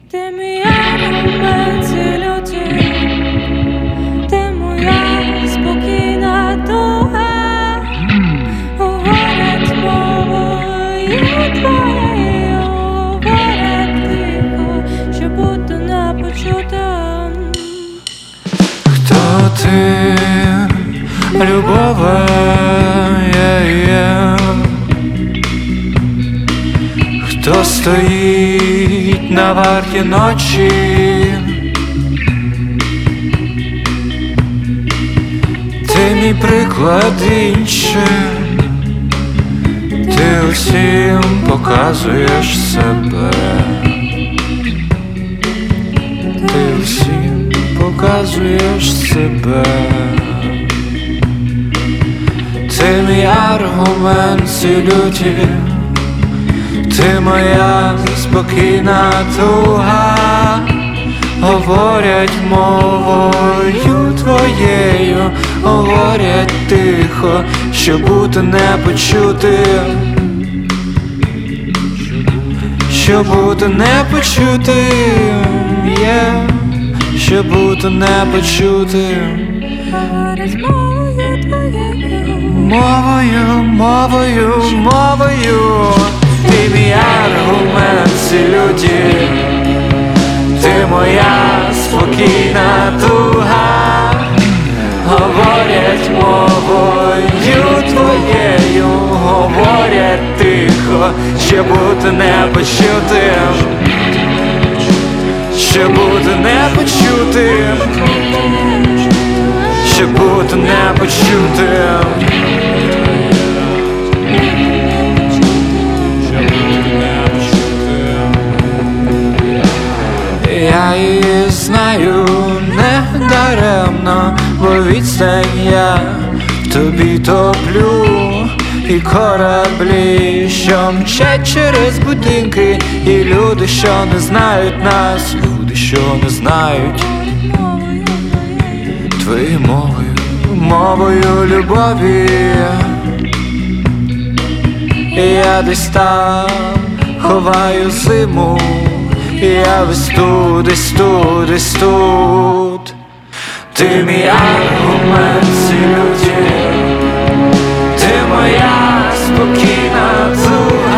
Ти мій аргумент, ці люті, ти моя спокійна дуга, говорять мовою твоєю, говорять тихо, щоб бути непочутим. Хто ти, любове, хто стоїть на варті ночі? Ти мій приклад іншим, ти усім показуєш себе, ти усім показуєш себе. Ти мій аргумент, ці люті, ти моя спокійна туга, говорять мовою твоєю, говорять тихо, щоб бути непочутим, щоб бути непочутим, щоб бути непочутим. Говорять мовою твоєю, мовою. Ти мій аргумент, ці люті, ти моя спокійна туга, говорять мовою твоєю, говорять тихо, щоб бути непочутим, щоб бути непочутим, щоб бути непочутим. Я її знаю не даремно, бо відстань я в тобі топлю. І кораблі, що мчать через будинки, і люди, що не знають нас, люди, що не знають твоєю мовою любові. І я десь там ховаю зиму, я весь тут, десь тут. Ти мій аргумент, ці люті, ти моя спокійна туга.